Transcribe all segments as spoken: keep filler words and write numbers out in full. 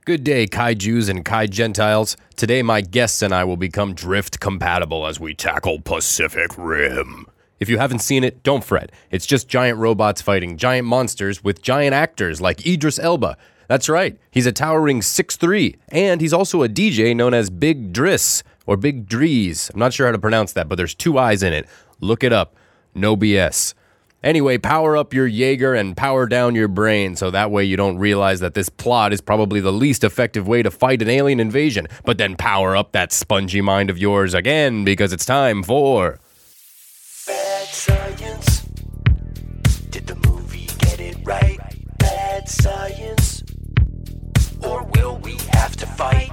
Good day, Kaijus and Kai Gentiles. Today, my guests and I will become drift compatible as we tackle Pacific Rim. If you haven't seen it, don't fret. It's just giant robots fighting giant monsters with giant actors like Idris Elba. That's right, he's a towering six three, and he's also a D J known as Big Driss, or Big Drees. I'm not sure how to pronounce that, but there's two I's in it. Look it up. No B S. Anyway, power up your Jaeger and power down your brain so that way you don't realize that this plot is probably the least effective way to fight an alien invasion. But then power up that spongy mind of yours again because it's time for... Bad science. Did the movie get it right? Bad science. Or will we have to fight?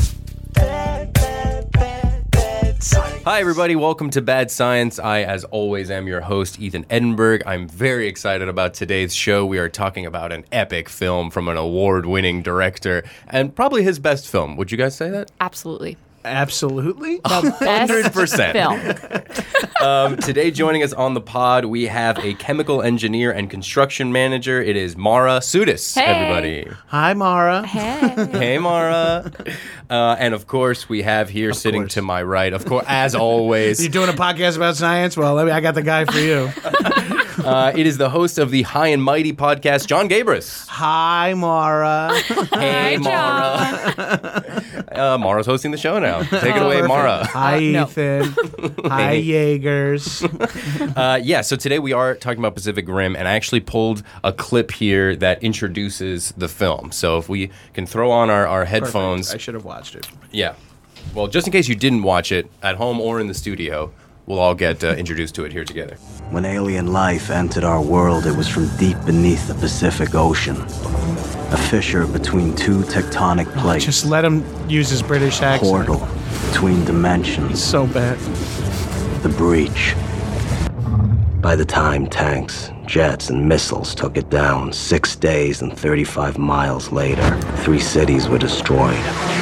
Bad, bad, bad, bad science. Hi, everybody. Welcome to Bad Science. I, as always, am your host, Ethan Edinburgh. I'm very excited about today's show. We are talking about an epic film from an award-winning director and probably his best film. Would you guys say that? Absolutely. Absolutely. The one hundred percent. best film. Um, today, joining us on the pod, we have a chemical engineer and construction manager. It is Mara Sudis, Hey. everybody. Hi, Mara. Hey. Hey, Mara. Uh, and, of course, we have here Of sitting course. to my right, of course, as always, You're doing a podcast about science? Well, let me, I got the guy for you. uh, it is the host of the High and Mighty podcast, John Gabris. Hi, Mara. Hey, Hi, Mara. uh, Mara's hosting the show now. Take it away, Perfect. Mara. Hi, Uh, no. Ethan. Hi, Jaegers. Uh, yeah, so today we are talking about Pacific Rim, and I actually pulled a clip here that introduces the film. So if we can throw on our, our headphones. I should have watched it. Yeah. Well, just in case you didn't watch it at home or in the studio, we'll all get uh, introduced to it here together. When alien life entered our world, it was from deep beneath the Pacific Ocean. A fissure between two tectonic plates. Just let him use his British accent. Portal between dimensions. So bad. The breach. By the time tanks, jets, and missiles took it down, six days and thirty-five miles later, three cities were destroyed.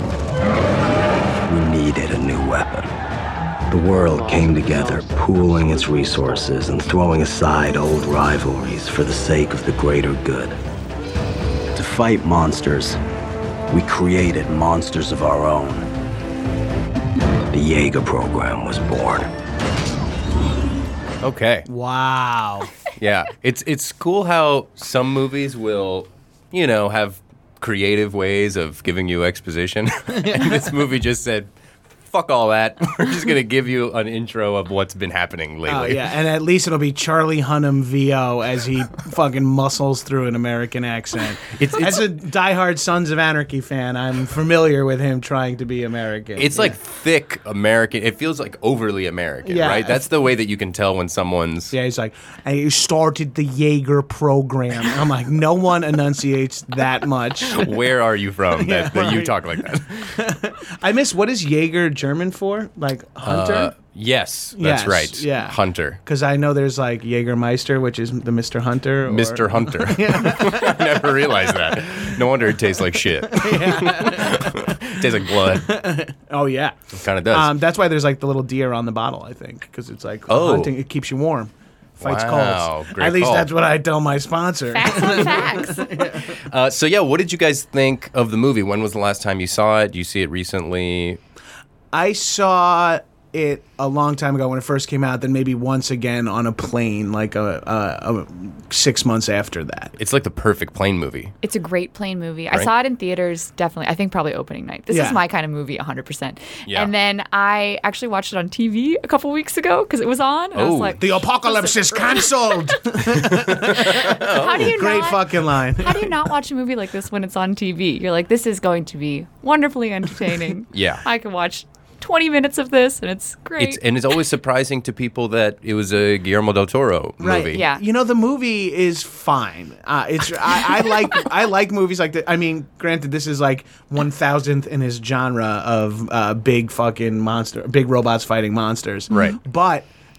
We needed a new weapon. The world came together, pooling its resources and throwing aside old rivalries for the sake of the greater good. To fight monsters, we created monsters of our own. The Jaeger program was born. Okay. Wow. Yeah. It's it's cool how some movies will, you know, have creative ways of giving you exposition. And this movie just said, fuck all that. We're just going to give you an intro of what's been happening lately. Oh, yeah. And at least it'll be Charlie Hunnam V O as he fucking muscles through an American accent. It's- it's- as a diehard Sons of Anarchy fan, I'm familiar with him trying to be American. It's Yeah. like thick American. It feels like overly American, Yeah. right? That's the way that you can tell when someone's... Yeah, he's like, I started the Jaeger program. I'm like, no one enunciates that much. Where are you from that, that you talk like that? I miss, what is Jaeger German for? Like, Uh, hunter? yes, that's Yes, right. yeah. Hunter. Because I know there's like Jägermeister, which is the Mister Hunter. Or, Mister Hunter. I never realized that. No wonder it tastes like shit. It tastes like blood. Oh, yeah. It kind of does. Um, that's why there's like the little deer on the bottle, I think. Because it's like Oh. hunting, it keeps you warm. Fights Wow, colds. great At least call. that's what I tell my sponsor. Facts on facts. Uh, so, yeah, what did you guys think of the movie? When was the last time you saw it? Do you see it recently? I saw it a long time ago when it first came out, then maybe once again on a plane, like a, a, a six months after that. It's like the perfect plane movie. It's a great plane movie. I Right. saw it in theaters, definitely. I think probably opening night. This Yeah. is my kind of movie, one hundred percent. Yeah. And then I actually watched it on T V a couple weeks ago because it was on. And I Oh. was like, The apocalypse is cancelled. how do you Great not, fucking line. how do you not watch a movie like this when it's on T V? You're like, this is going to be wonderfully entertaining. Yeah. I can watch twenty minutes of this and it's great. It's And it's always surprising to people that it was a Guillermo del Toro movie. Right. Yeah. You know, the movie is fine. Uh, it's I, I like I like movies like that. I mean, granted, this is like one thousandth in his genre of uh, big fucking monster, big robots fighting monsters. Right. But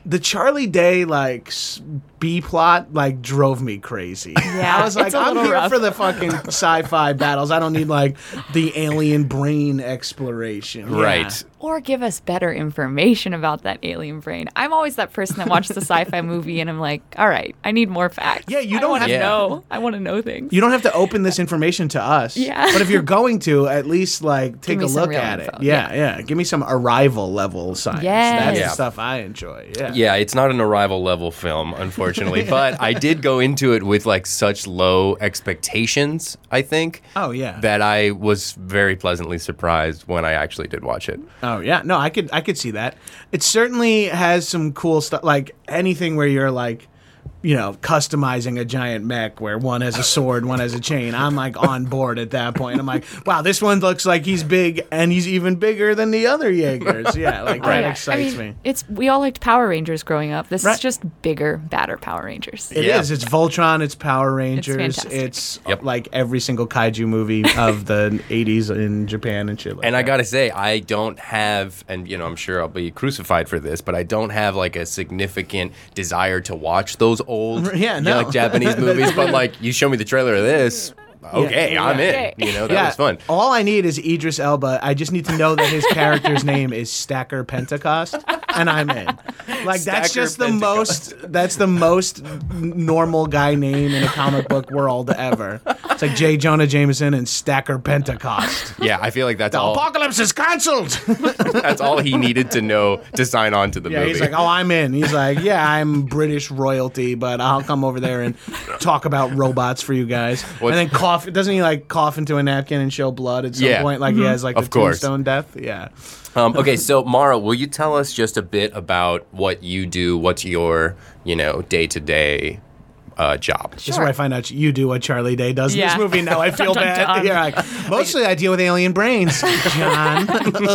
the Charlie Day like s- B plot like drove me crazy. Yeah, I was like, it's a I'm little here rough. for the fucking sci-fi battles. I don't need like the alien brain exploration. Yeah. Right. Or give us better information about that alien brain. I'm always that person that watches the sci-fi movie and I'm like, all right, I need more facts. Yeah, you I don't want have- to Yeah. know. I want to know things. You don't have to open this information to us. Yeah. But if you're going to, at least like take me a some look real at info. it. Yeah, yeah, Give me some arrival level science. Yes. That's Yeah. the stuff I enjoy. Yeah. Yeah, it's not an Arrival level film, unfortunately, but I did go into it with like such low expectations, I think. Oh, yeah. That I was very pleasantly surprised when I actually did watch it. Oh yeah, no, I could I could see that. It certainly has some cool stuff, like anything where you're like, you know, customizing a giant mech where one has a sword, one has a chain. I'm like on board at that point. I'm like, wow, this one looks like he's big and he's even bigger than the other Jaegers. Yeah, like Oh, that yeah. excites I mean, me. It's we all liked Power Rangers growing up. This Right. is just bigger, badder Power Rangers. It is. Yeah. It's Voltron. It's Power Rangers. fantastic. It's, Yep. like every single kaiju movie of the eighties in Japan and shit. Like And I that. gotta say, I don't have, and you know, I'm sure I'll be crucified for this, but I don't have like a significant desire to watch those old, Yeah, you no. know, like Japanese movies. But like, you show me the trailer of this, okay, Yeah. I'm in. Okay. You know, that was fun. All I need is Idris Elba. I just need to know that his character's name is Stacker Pentecost, and I'm in. Like that's Stacker just the Pentecost. most. That's the most n- normal guy name in a comic book world ever. It's like J. Jonah Jameson and Stacker Pentecost. Yeah, I feel like that's The all. apocalypse is cancelled. That's all he needed to know to sign on to the Yeah, movie. he's like, oh, I'm in. He's like, yeah, I'm British royalty, but I'll come over there and talk about robots for you guys. What's- and then cough. Doesn't he like cough into a napkin and show blood at some Yeah. point? Like he has like Of the course. tombstone death. Yeah. Um, okay, so Mara, will you tell us just a bit about what you do? What's your, you know, day to day job? This is Sure. where I find out you do what Charlie Day does in Yeah. this movie. Now I feel Dun, dun, bad. dun. You're like, mostly I deal with alien brains, John.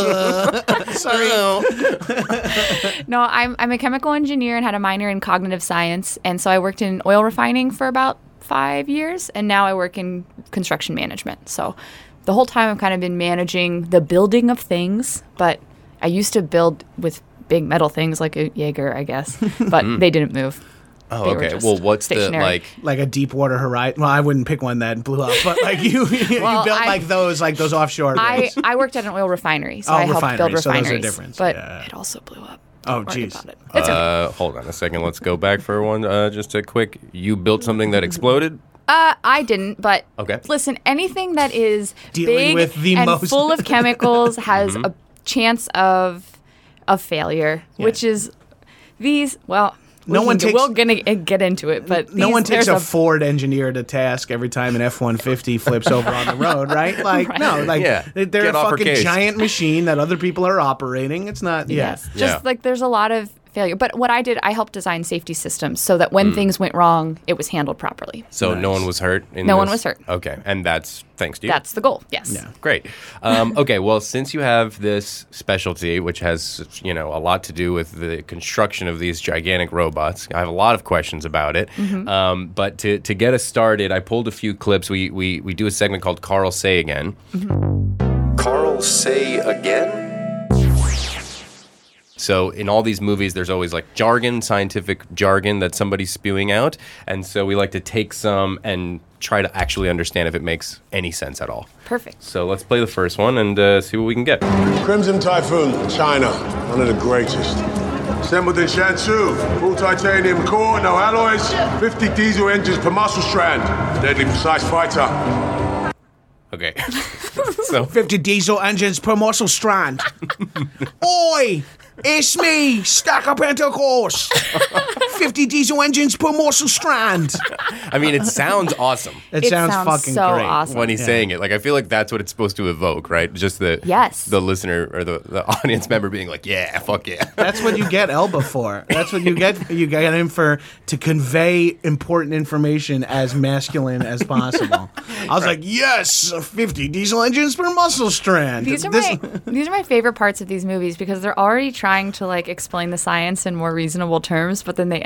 Sorry. No, I'm I'm a chemical engineer and had a minor in cognitive science, and so I worked in oil refining for about five years, and now I work in construction management. So the whole time I've kind of been managing the building of things, but I used to build with big metal things like a Jaeger, I guess, but they didn't move. Oh, They were okay. just Well, what's stationary. the like? Like a Deepwater Horizon. Well, I wouldn't pick one that blew up, but like you, you Well, built I- like those, like those offshore. I, rigs. I worked at an oil refinery, so Oh, I helped build refinery, so those are refineries. different, But yeah. it also blew up. Oh, Don't worry jeez. about it. It's okay. Uh, hold on a second. Let's go back for one. Uh, just a quick. You built something that exploded. Uh, I didn't, but Okay. listen, anything that is Dealing big with the and most- full of chemicals has Mm-hmm. a chance of of failure, which is these. Well, No we one can, takes- we're gonna get into it, but No these- one takes there's a Ford engineer to task every time an F one fifty flips over on the road, right? Like, Right. no, like Yeah. they're Get a off her fucking case. giant machine that other people are operating. It's not, yeah. Yes, just Yeah. like there's a lot of failure. But what I did, I helped design safety systems so that Mm. when things went wrong, it was handled properly. So no Nice. one was hurt. In No one this? was hurt. Okay, and that's thanks to you. That's the goal. Yes. Yeah. Great. Um, okay, well, since you have this specialty, which has you know a lot to do with the construction of these gigantic robots, I have a lot of questions about it. Um, but to, to get us started, I pulled a few clips. We we we do a segment called Carl Say Again. Carl Say Again. So in all these movies, there's always like jargon, scientific jargon that somebody's spewing out, and so we like to take some and try to actually understand if it makes any sense at all. Perfect. So let's play the first one and uh, see what we can get. Crimson Typhoon, China, one of the greatest. Assembled in Shansu, full titanium core, no alloys, fifty diesel engines per muscle strand, deadly precise fighter. Okay. So fifty diesel engines per muscle strand. Oi! It's me, Stacker Pentecost. fifty diesel engines per muscle strand. I mean, it sounds awesome It, It sounds, sounds fucking so great. awesome. when he's saying it. Like I feel like that's what it's supposed to evoke, right? Just the Yes. the listener or the, the audience member being like, "Yeah, fuck yeah." That's what you get Elba for. That's what you get. You get him for to convey important information as masculine as possible. I was like, yes, fifty diesel engines per muscle strand. These are This- my these are my favorite parts of these movies because they're already trying to like explain the science in more reasonable terms, but then they end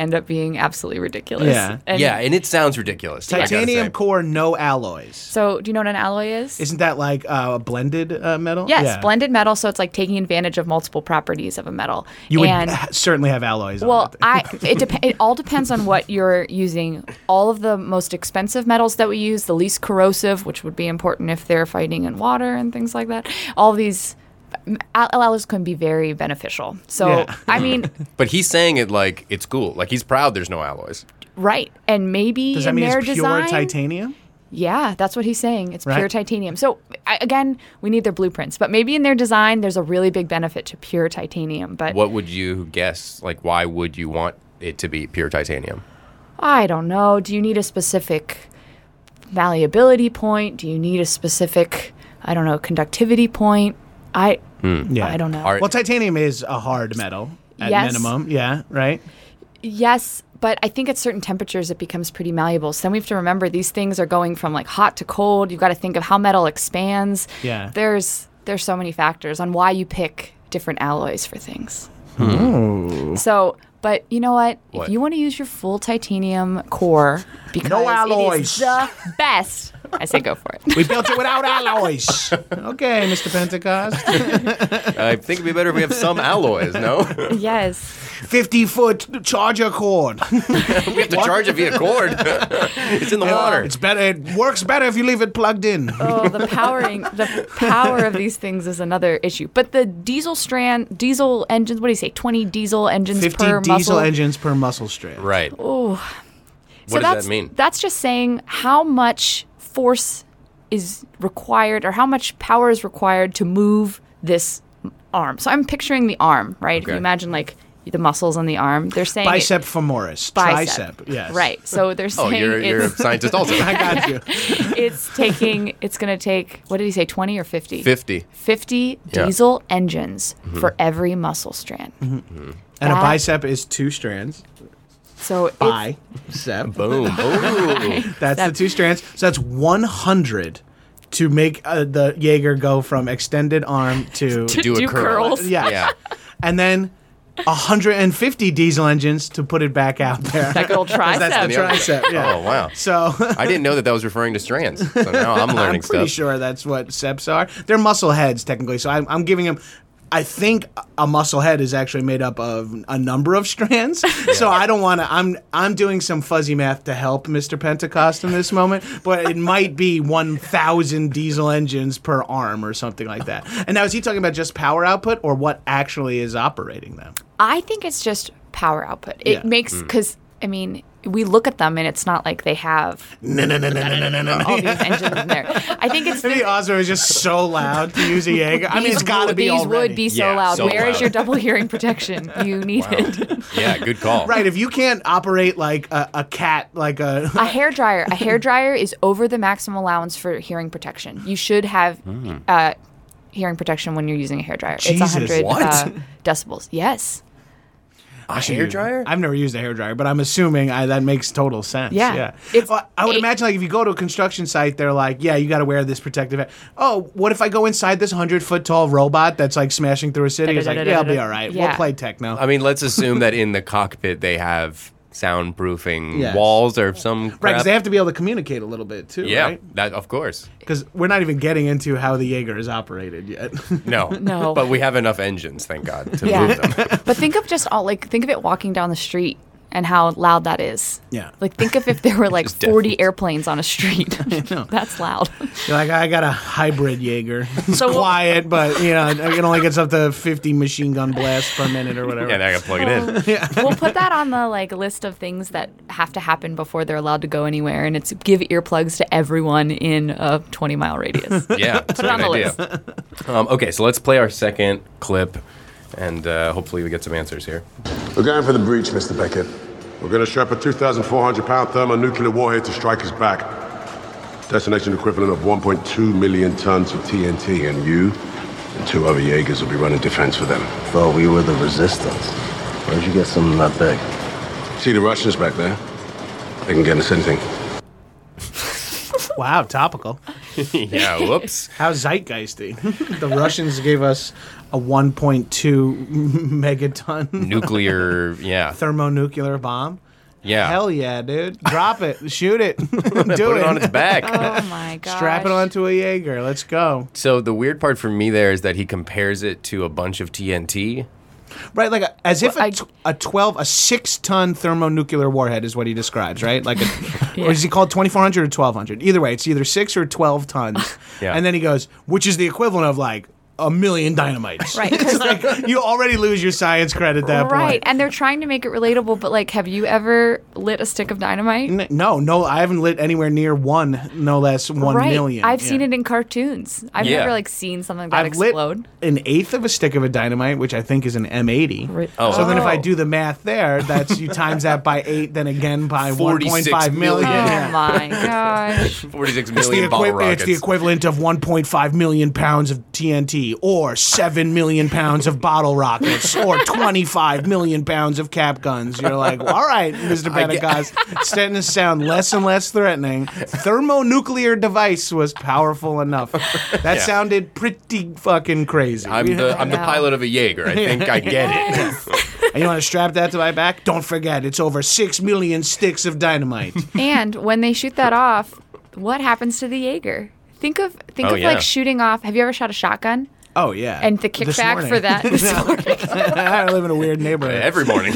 end up being absolutely ridiculous. Yeah. And yeah, and it sounds ridiculous. I gotta Titanium say. core, no alloys. So, do you know what an alloy is? Isn't that like uh, a blended uh, metal? Yes, Yeah. blended metal. So it's like taking advantage of multiple properties of a metal. You would and, ha- certainly have alloys on well, it. I it dep- it all depends on what you're using. All of the most expensive metals that we use, the least corrosive, which would be important if they're fighting in water and things like that. All of these al- alloys can be very beneficial. So Yeah. I mean, But he's saying it like it's cool. Like he's proud there's no alloys. right, and maybe Does that in mean their it's pure design, titanium? yeah, that's what he's saying. It's pure Right. titanium. So I, again, we need their blueprints, but maybe in their design, there's a really big benefit to pure titanium. But What would you guess? Like, why would you want it to be pure titanium? I don't know. Do you need a specific malleability point? Do you need a specific, I don't know, conductivity point? I Yeah. I don't know. Are- Well, titanium is a hard metal at Yes. minimum. Yeah, right? Yes, but I think at certain temperatures it becomes pretty malleable. So then we have to remember these things are going from like hot to cold. You've got to think of how metal expands. Yeah. There's there's so many factors on why you pick different alloys for things. So, but you know what? What? If you want to use your full titanium core because No it alloys. is the best, I say go for it. We built it without alloys. Okay, Mister Pentecost. I think it'd be better if we have some alloys, no? Yes. fifty-foot charger cord. We have to charge it via cord. It's in the water. It's better. It works better if you leave it plugged in. Oh, the powering, the power of these things is another issue. But the diesel strand, diesel engines, what do you say, twenty diesel engines fifty per diesel muscle? engines per muscle strand. Right. Oh. What does that's, that mean? That's just saying how much force is required or how much power is required to move this arm. So I'm picturing the arm, right? If Okay. you imagine like the muscles on the arm, they're saying Bicep it, femoris. bicep. Tricep. Yes. Right. So they're Oh, saying you're, you're a it's, scientist also. I got you. it's taking, it's going to take, what did he say, twenty or fifty? fifty. fifty Yeah. diesel engines for every muscle strand. And a That- bicep is two strands. So it's, Bicep. Boom. Ooh. That's the That- two strands. So that's one hundred to make uh, the Jaeger go from extended arm to. to do a do, curl. curls. yeah. Yeah. And then one hundred fifty diesel engines to put it back out there. That good old tricep. That's the Yep. tricep. Yeah. Oh, wow. So I didn't know that that was referring to strands. So now I'm learning I'm pretty stuff. sure that's what seps are. They're muscle heads technically. So I'm, I'm giving them. I think a muscle head is actually made up of a number of strands. So I don't want to. I'm I'm doing some fuzzy math to help Mister Pentecost in this moment, but it might be one thousand diesel engines per arm or something like that. And now is he talking about just power output or what actually is operating them? I think it's just power output. It Yeah. makes, because, I mean, we look at them and it's not like they have No no no no no no no all no. these engines in there. I think it's Maybe the, Osmo is just so loud to use a Jaeger. I mean, these it's got to would- be These already. would be so Yeah, loud. so Where is loud. your double hearing protection? You need it. Yeah, good call. Right, if you can't operate like a, a cat, like a A hair dryer. A hair dryer is over the maximum allowance for hearing protection. You should have uh, hearing protection when you're using a hair dryer. Jesus, it's one hundred what? uh, decibels. Yes. A hair dryer? I've never used a hair dryer, but I'm assuming I, that makes total sense. Yeah. yeah. It's- Well, I would it- imagine like if you go to a construction site, they're like, yeah, you got to wear this protective. Head. Oh, what if I go inside this hundred foot tall robot that's like smashing through a city? It's like, yeah, I'll be all right. We'll Yeah. play techno. I mean, let's assume that in the cockpit they have soundproofing Yes. walls or some Right, crap. because they have to be able to communicate a little bit too. yeah, Right. that of course. Because we're not even getting into how the Jaeger is operated yet. No, No. But we have enough engines, thank God, to Yeah. move them. But think of just all, like, think of it walking down the street and how loud that is. Yeah. Like, think of if there were like Just forty deafens. airplanes on a street. That's loud. You're like, I got a hybrid Jaeger. It's So what- quiet, but you know, it only gets up to fifty machine gun blasts per minute or whatever. Yeah, now I gotta plug it in. We'll put that on the like list of things that have to happen before they're allowed to go anywhere, and it's give earplugs to everyone in a twenty mile radius. Yeah, that's Put it a on good the idea. Um, okay, so let's play our second clip, and uh, hopefully we get some answers here. We're going for the breach, Mister Beckett. We're going to strap a two thousand four hundred pound thermonuclear warhead to Striker's back. Destination equivalent of one point two million tons of T N T, and you and two other Jaegers will be running defense for them. Thought we were the resistance. Where'd you get something that big? See the Russians back there? They can get us anything. Wow, topical. yeah, whoops. How zeitgeisty. The Russians gave us a one point two megaton Nuclear, yeah. thermonuclear bomb. Yeah. Hell yeah, dude. Drop it. Shoot it. Do Put it. it on its back. Oh my god. Strap it onto a Jaeger. Let's go. So the weird part for me there is that he compares it to a bunch of T N T. Right, like a, as if Well, a, I- t- a twelve, a six-ton thermonuclear warhead is what he describes, right? Like, a, or is he called twenty-four hundred or twelve hundred? Either way, it's either six or twelve tons. Yeah. And then he goes, which is the equivalent of like a million dynamites. Right. It's like you already lose your science credit at that Right, point. and they're trying to make it relatable, but like, have you ever lit a stick of dynamite? N- No, no, I haven't lit anywhere near one, no less one right. million. I've Yeah. seen it in cartoons. I've Yeah. never like seen something that I've explode. lit an eighth of a stick of a dynamite, which I think is an M eighty. Right. Oh. So then if I Oh. do the math there, that's you times that by eight, then again by one point forty-six five million. million. Oh Yeah. my gosh. forty-six It's the, million bottle equi- rockets. it's the equivalent of one point five million pounds of T N T, or seven million pounds of bottle rockets, or twenty-five million pounds of cap guns. You're like, well, all right, Mister I get- Pentecost, it's starting to sound less and less threatening. Thermonuclear device was powerful enough. That Yeah. sounded pretty fucking crazy. I'm the I'm the know. pilot of a Jaeger. I think I get it. And you want to strap that to my back? Don't forget, it's over six million sticks of dynamite. And when they shoot that off, what happens to the Jaeger? Think of think Oh, of yeah. like shooting off. Have you ever shot a shotgun? Oh, yeah. And the This kickback morning. for that. This morning. I live in a weird neighborhood. Every morning.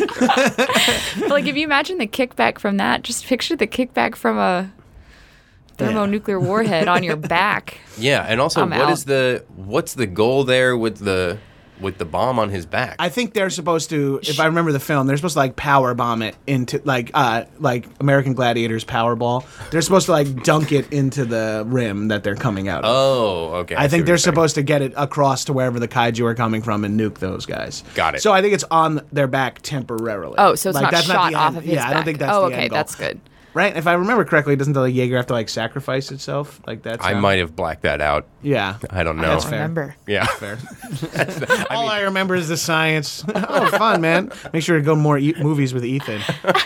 But, like if you imagine the kickback from that, just picture the kickback from a thermonuclear warhead on your back. Yeah, and also I'm what out. is the what's the goal there with the with the bomb on his back? I think they're supposed to, if I remember the film, they're supposed to like power bomb it into like uh like American Gladiators Powerball. They're supposed to like dunk it into the rim that they're coming out of. Oh, okay. I see think what they're you're saying. supposed to get it across to wherever the kaiju are coming from and nuke those guys. Got it. So I think it's on their back temporarily. Oh, so it's Like, not that's shot the off end- of his Yeah, back. I don't think that's oh, the okay, end goal. that's good. Right? If I remember correctly, doesn't the Jaeger have to like sacrifice itself? Like that's I how- might have blacked that out. Yeah. I don't know. That's I fair. remember. Yeah. Fair. All I remember is the science. Oh, fun, man. Make sure to go to more e- movies with Ethan.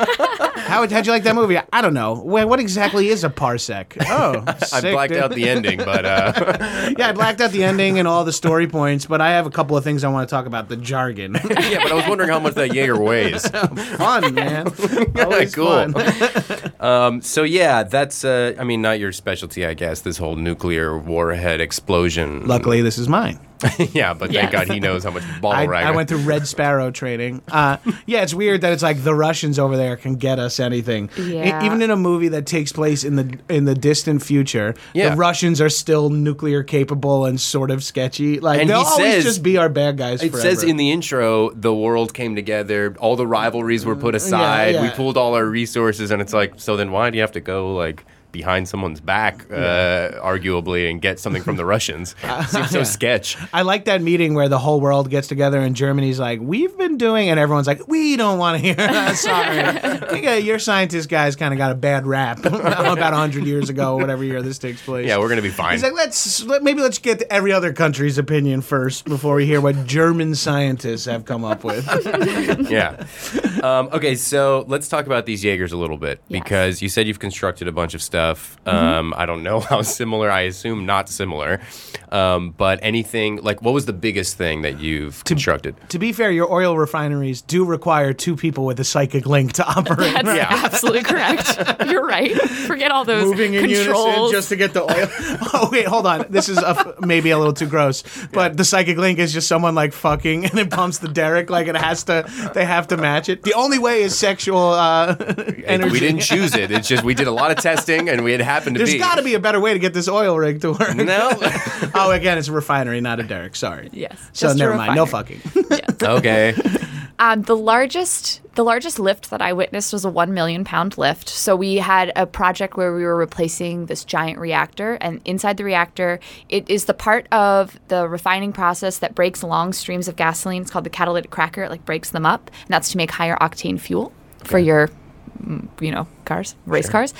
How, how'd you like that movie? I don't know. Wait, what exactly is a parsec? Oh, I sick, blacked dude. out the ending, but uh, Yeah, I blacked out the ending and all the story points, but I have a couple of things I want to talk about. The jargon. yeah, but I was wondering how much that Jaeger weighs. Fun, man. Always cool. fun. Um, so yeah, that's uh, I mean, not your specialty, I guess. This whole nuclear warhead explosion. Luckily, this is mine. yeah, but Yes. thank God he knows how much I, bottle rag. I went through Red Sparrow training. Uh, yeah, it's weird that it's like the Russians over there can get us anything. E- Yeah. even in a movie that takes place in the in the distant future, Yeah. the Russians are still nuclear capable and sort of sketchy. Like And they'll he always says- just be our bad guys. It forever. says in the intro, the world came together, all the rivalries were put aside, yeah. we pooled all our resources, and it's like, so then why do you have to go like behind someone's back, uh, arguably, and get something from the Russians? Seems so sketch. I like that meeting where the whole world gets together and Germany's like, we've been doing, and everyone's like, we don't want to hear that. Sorry. We got- your scientist guys kind of got a bad rap about one hundred years ago, whatever year this takes place. Yeah, we're gonna be fine. He's like, let's let, maybe let's get every other country's opinion first before we hear what German scientists have come up with. yeah. Um, okay, so let's talk about these Jaegers a little bit Yes. because you said you've constructed a bunch of stuff. Um, I don't know how similar. I assume not similar. Um, but anything like what was the biggest thing that you've constructed? To be fair, your oil refineries do require two people with a psychic link to operate. That's Yeah. absolutely correct. You're right. Forget all those Moving in controls. unison just to get the oil. Oh wait, hold on. This is a, maybe a little too gross, but the psychic link is just someone like fucking, and it pumps the derrick. Like it has to. They have to match it. The only way is sexual uh, And energy. we didn't choose it. It's just we did a lot of testing and we had happened to There's be. got to be a better way to get this oil rig to work. No. Oh, again, it's a refinery, not a derrick. Sorry. Yes, So just a never mind. No refinery. fucking. Okay. Um, the largest, the largest lift that I witnessed was a one million pound lift. So we had a project where we were replacing this giant reactor, and inside the reactor, it is the part of the refining process that breaks long streams of gasoline. It's called the catalytic cracker. It like breaks them up, and that's to make higher octane fuel for your, mm, you know, cars, race cars.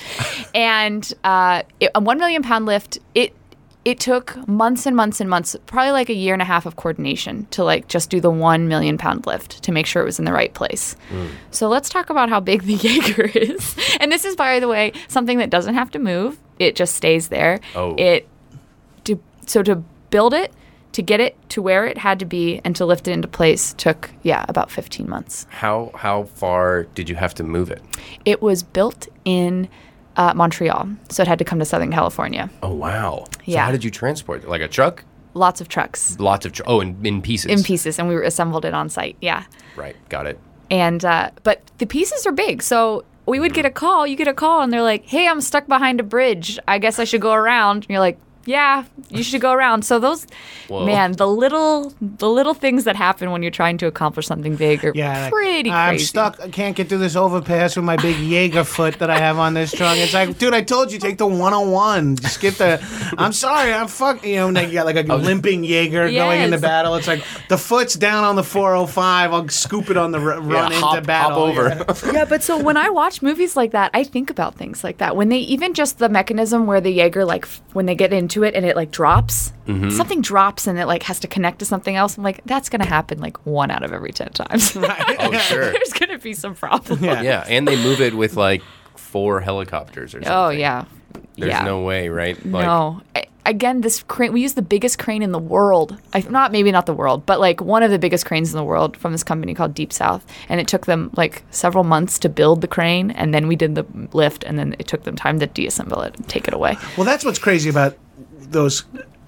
And uh, it, a one million pound lift, it. It took months and months and months, probably like a year and a half of coordination to like just do the one million pound lift to make sure it was in the right place. Mm. So let's talk about how big the Jaeger is. And this is, by the way, something that doesn't have to move. It just stays there. Oh. It so to build it, to get it to where it had to be, and to lift it into place took, yeah, about fifteen months. How how far did you have to move it? It was built in uh, Montreal, so it had to come to Southern California. Oh, wow. So Yeah. how did you transport it? Like a truck? Lots of trucks Lots of, tr- oh, in, in pieces. in pieces, and we assembled it on site, yeah. Right, got it. And uh, but the pieces are big, so we would get a call. You get a call, and they're like, "Hey, I'm stuck behind a bridge. I guess I should go around." And you're like, "Yeah, you should go around." So those, Whoa. man, the little the little things that happen when you're trying to accomplish something big are Yeah, like, pretty I'm crazy. stuck. I can't get through this overpass with my big Jaeger foot that I have on this truck. It's like, dude, I told you, take the one oh one. Just get the. I'm sorry, I'm fuck. You know, and then you got like a limping Jaeger going into Yes. battle. It's like the foot's down on the four oh five. I'll scoop it on the r- run Yeah, into hop, battle. hop over. Yeah. Yeah, but so when I watch movies like that, I think about things like that. When they even just the mechanism where the Jaeger, like f- when they get into it and it like drops, Mm-hmm. something drops and it like has to connect to something else. I'm like, that's gonna happen like one out of every ten times. Oh, sure. There's gonna be some problem. Yeah. Yeah, and they move it with like four helicopters or something. Oh yeah. There's yeah. no way, right? Like, No. I, again, this crane, we use the biggest crane in the world. I, not maybe not the world, but like one of the biggest cranes in the world from this company called Deep South. And it took them like several months to build the crane. And then we did the lift. And then it took them time to deassemble it and take it away. Well, that's what's crazy about those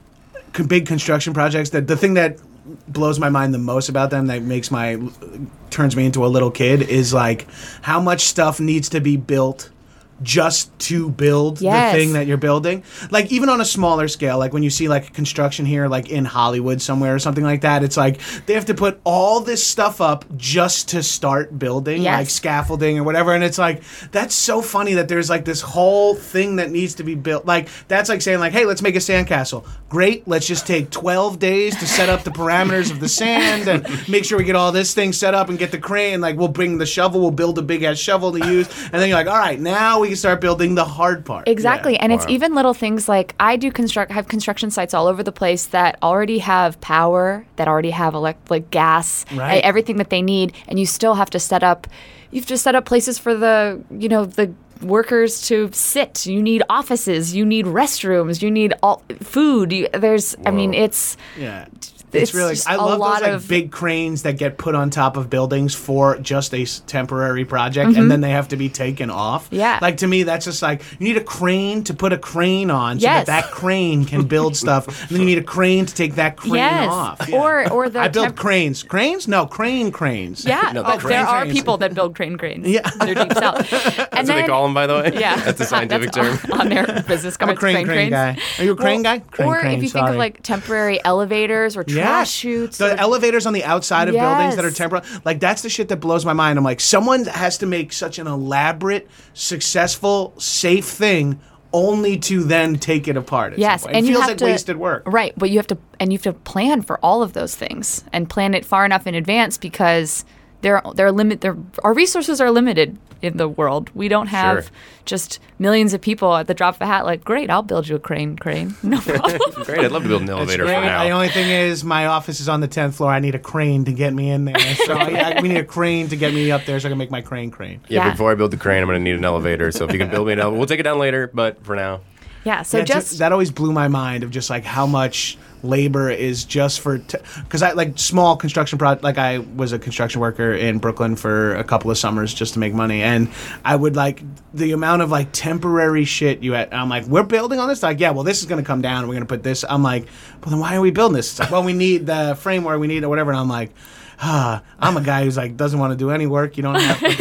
c- big construction projects. That the thing that blows my mind the most about them, that makes my turns me into a little kid, is like how much stuff needs to be built just to build Yes. the thing that you're building. Like even on a smaller scale, like when you see like construction here, like in Hollywood somewhere or something like that, it's like they have to put all this stuff up just to start building, Yes. like scaffolding or whatever. And it's like, that's so funny that there's like this whole thing that needs to be built. Like that's like saying like, hey, let's make a sandcastle. Great. Let's just take twelve days to set up the parameters of the sand and make sure we get all this thing set up and get the crane. Like we'll bring the shovel, we'll build a big ass shovel to use. And then you're like, all right, now we can start building the hard part. Exactly. Yeah. And it's even little things like I do construct have construction sites all over the place that already have power, that already have elect- like gas, Right. uh, everything that they need, and you still have to set up you have to set up places for the, you know, the workers to sit. You need offices, you need restrooms, you need all food. You, there's I mean, it's Yeah. It's It's, really. just I a love lot those like of- big cranes that get put on top of buildings for just a s- temporary project, Mm-hmm. and then they have to be taken off. Yeah. Like to me, that's just like you need a crane to put a crane on, so Yes. that that crane can build stuff, and then you need a crane to take that crane Yes. off. Or- or the I build temp- cranes. Cranes? No, crane cranes. yeah, No, oh, the there crane are cranes. people that build crane cranes. Yeah. They're deep south. That's what they call them, by the way? Yeah, That's a scientific That's term. on, on their business I'm cards. a crane crane cranes. guy. Are you a crane Well, guy? Crane or crane. if you think sorry. of like temporary elevators or Yeah. trash chutes. The or- elevators on the outside of buildings that are Yes. temporary. Like, that's the shit that blows my mind. I'm like, someone has to make such an elaborate, successful, safe thing only to then take it apart. at some Yes, point. and it you feels have like to, wasted work. Right, but you have to and you have to plan for all of those things and plan it far enough in advance because there there are limit there our resources are limited in the world. We don't have Sure. just millions of people at the drop of a hat like, great, I'll build you a crane crane. No problem. Great, I'd love to build an It's elevator great. for now. The only thing is, my office is on the tenth floor. I need a crane to get me in there. So yeah, we need a crane to get me up there so I can make my crane crane. yeah, Yeah. but before I build the crane, I'm going to need an elevator. So if you can build me an elevator, we'll take it down later. But for now, Yeah, so Yeah, just ju- that always blew my mind of just like how much labor is just for because I like small construction project. Like I was a construction worker in Brooklyn for a couple of summers just to make money, and I would like the amount of like temporary shit you had. I'm like, we're building on this. Like, yeah, well, this is going to come down, and we're going to put this. I'm like, well, then why are we building this? It's like, well, we need the framework, we need or whatever. And I'm like, ah, I'm a guy who's like doesn't want to do any work. You don't have to. Do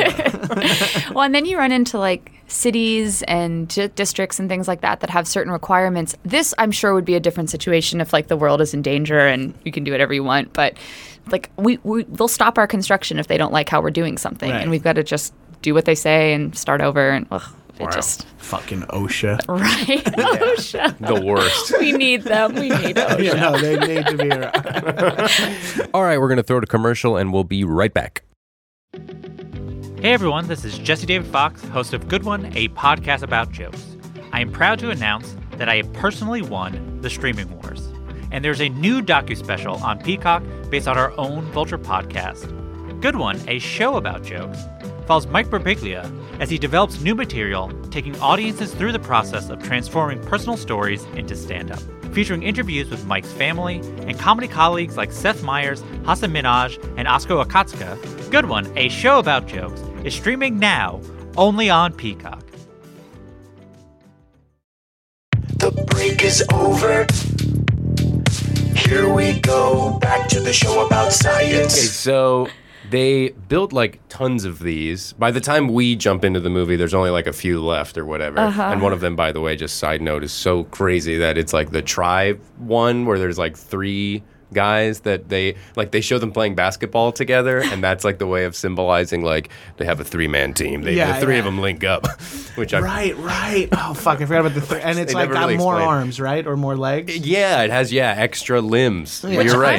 it. well, and then you run into like cities and di- districts and things like that that have certain requirements. This, I'm sure, would be a different situation if like the world is in danger and you can do whatever you want. But like we, we they'll stop our construction if they don't like how we're doing something, Right. and we've got to just do what they say and start over. And ugh, it Wow. just Fucking OSHA. right. OSHA. the worst. We need them. We need OSHA. Yeah, no, they need to be around. All right, we're going to throw to commercial and we'll be right back. Hey everyone, this is Jesse David Fox, host of Good One, a podcast about jokes. I am proud to announce that I have personally won the Streaming Wars. And there's a new docu-special on Peacock based on our own Vulture podcast. Good One, a show about jokes, follows Mike Birbiglia as he develops new material, taking audiences through the process of transforming personal stories into stand-up. featuring interviews with Mike's family and comedy colleagues like Seth Meyers, Hasan Minhaj, and Asko Akatsuka. Good One, a show about jokes, is streaming now only on Peacock. The break is over. Here we go, back to the show about science. Okay, so they built like tons of these. By the time we jump into the movie, there's only like a few left or whatever. Uh-huh. And one of them, by the way, just side note, is so crazy that it's like the tribe one where there's like three guys that they like they show them playing basketball together, and that's like the way of symbolizing like they have a three-man team. They Yeah, the three yeah. of them link up, which I Right, right. Oh fuck, I forgot about the three. And it's They like never got really more explained. arms, right, or more legs. yeah, it has yeah extra limbs. Yeah. You're right.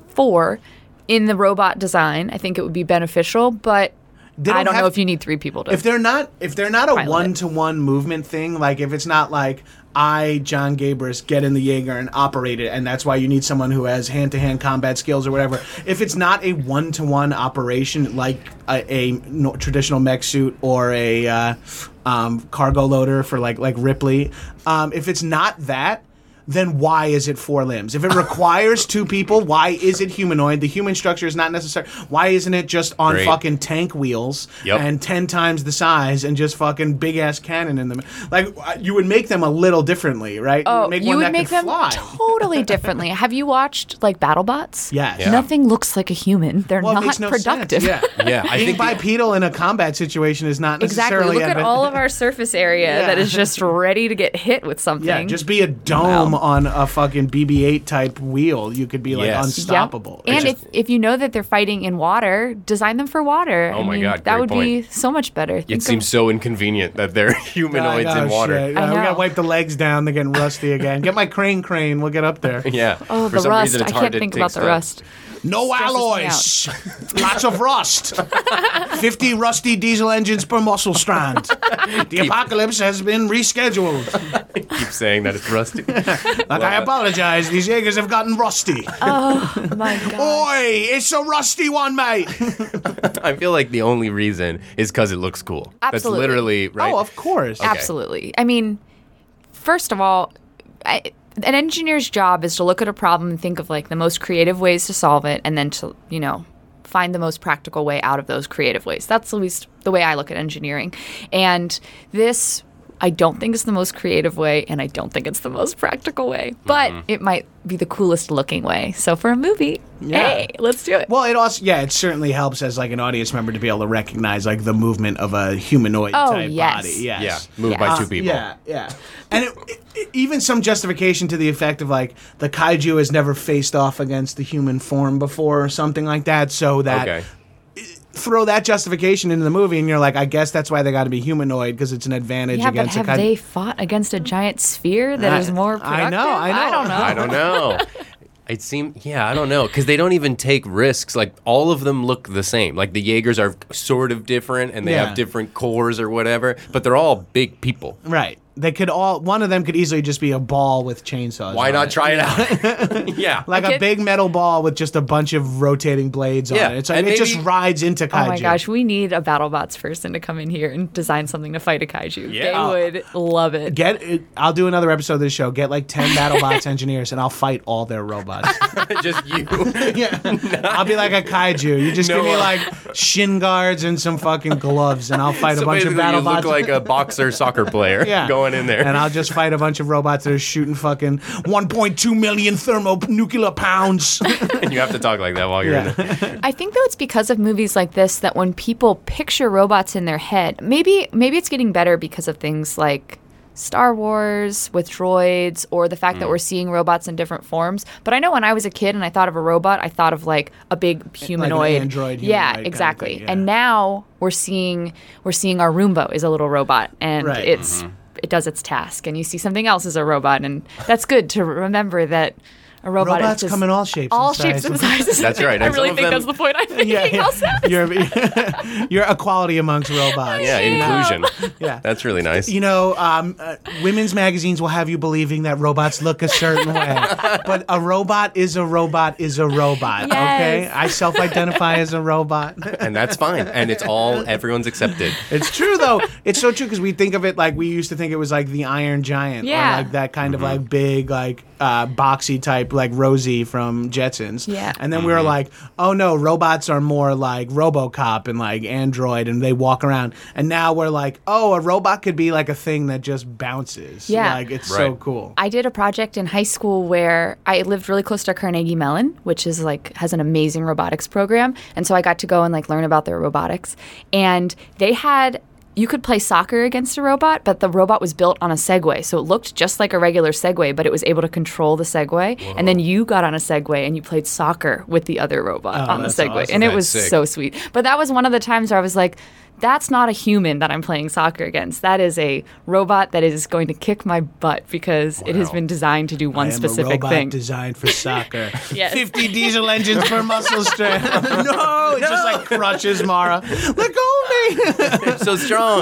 For in the robot design, I think it would be beneficial, but They I don't have- know if you need three people to. If they're not, if they're not a Pilot it. one-to-one movement thing, like if it's not like I, John Gabris, get in the Jaeger and operate it, and that's why you need someone who has hand-to-hand combat skills or whatever. If it's not a one-to-one operation like a, a no, traditional mech suit or a uh, um, cargo loader for like like Ripley, um, if it's not that, then why is it four limbs? If it requires two people, why is it humanoid? The human structure is not necessary. Why isn't it just on Great. fucking tank wheels Yep. and ten times the size and just fucking big ass cannon in them? Like you would make them a little differently, right? oh, make you one would that make could them fly. totally differently. Have you watched like BattleBots? Yes. Yeah. Nothing looks like a human. They're Well, it not makes no productive. sense. Yeah. Yeah, I Being think the- bipedal in a combat situation is not Exactly. necessarily Look at advan- all of our surface area Yeah. that is just ready to get hit with something. Yeah, just be a dome Wow. on a fucking B B eight type wheel. You could be like Yes. unstoppable. And It's if, if you know that they're fighting in water, design them for water. Oh I my mean, God, that great would be so much better. It Think seems of, so inconvenient that they're humanoids Like, oh, in water. shit. I Yeah, we know. gotta wipe the legs down. They're getting rusty again. Get my crane crane. We'll get up there. Yeah. oh, For the some rust. reason, it's I hard can't to think take about the stuff. rust. No Stresses me alloys. Lots of rust. fifty rusty diesel engines per muscle strand. The apocalypse has been rescheduled. Keep saying that it's rusty. Like, I apologize. These Jaegers have gotten rusty. Oh my god. Oi, it's a rusty one, mate. I feel like the only reason is because it looks cool. That's Absolutely. literally right. Oh, of course. Absolutely. I mean, first of all, I, an engineer's job is to look at a problem and think of like the most creative ways to solve it, and then to, you know, find the most practical way out of those creative ways. That's at least the way I look at engineering. And this, I don't think is the most creative way, and I don't think it's the most practical way, but it might be the coolest looking way. So for a movie, Yeah. hey, let's do it. Well, it also, yeah, it certainly helps as like an audience member to be able to recognize like the movement of a humanoid Oh, type yes. body. Yes. Yeah, moved Yeah. by Uh, two people. Yeah, yeah. And it, it, even some justification to the effect of like the kaiju has never faced off against the human form before or something like that, so that Okay. throw that justification into the movie and you're like, I guess that's why they got to be humanoid because it's an advantage yeah, but against have a kaiju. they fought against a giant sphere that I- is more I productive? know, I know. I don't know. I don't know. It seemed, yeah, I don't know, because they don't even take risks. Like all of them look the same. Like the Jaegers are sort of different, and they Yeah. have different cores or whatever, but they're all big people. Right. They could all, one of them could easily just be a ball with chainsaws. Why on not it. try it out? Yeah, Like a kid- big metal ball with just a bunch of rotating blades Yeah, on it. It's like, and it just maybe- rides into kaiju. Oh my gosh, we need a BattleBots person to come in here and design something to fight a kaiju. Yeah. They would love it. Get it, I'll do another episode of this show. Get like ten BattleBots engineers and I'll fight all their robots. just you. Yeah. I'll be like a kaiju. You just No, give me uh, like shin guards and some fucking gloves and I'll fight So a bunch of basically, you BattleBots. look like a boxer soccer player Yeah. going in there. And I'll just fight a bunch of robots that are shooting fucking one point two million thermonuclear pounds. and you have to talk like that while you're in Yeah. it. I think though it's because of movies like this that when people picture robots in their head, maybe maybe it's getting better because of things like Star Wars with droids or the fact Mm. that we're seeing robots in different forms. But I know when I was a kid and I thought of a robot, I thought of like a big humanoid. android yeah, humanoid kind of exactly. thing, yeah. And now we're seeing we're seeing our Roomba is a little robot and Right. it's it does its task, and you see something else as a robot, and that's good to remember that a robot Robots is just come in all shapes all and shapes and sizes. sizes. That's right, I and some really of think them- that's the point I'm making. yeah, yeah. Also. You're, you're equality amongst robots. Yeah, inclusion. Yeah. That's really nice. You know, um, uh, women's magazines will have you believing that robots look a certain way, but a robot is a robot is a robot. Okay, Yes. I self-identify as a robot. and that's fine. And it's all, everyone's accepted. It's true though. It's so true because we think of it like we used to think it was like the Iron Giant, Yeah. or like that kind of like big like uh, boxy type, like Rosie from Jetsons. Yeah. And then we were like, oh no, robots are more like RoboCop and like Android, and they walk around. And now we're like, oh, a robot could be like a thing that just bounces. Yeah. Like it's so Right. cool. I did a project in high school where I lived really close to Carnegie Mellon, which is like has an amazing robotics program, and so I got to go and like learn about their robotics. And they had you could play soccer against a robot, but the robot was built on a Segway, so it looked just like a regular Segway, but it was able to control the Segway. And then you got on a Segway and you played soccer with the other robot Oh, on the that's Segway, awesome. and it That's was sick. so sweet. But that was one of the times where I was like, that's not a human that I'm playing soccer against. That is a robot that is going to kick my butt because it has Wow. been designed to do one I am specific a robot thing. designed for soccer. Yes. fifty diesel engines per muscle strength. no, it just like crushes Mara. Let go of me. so strong.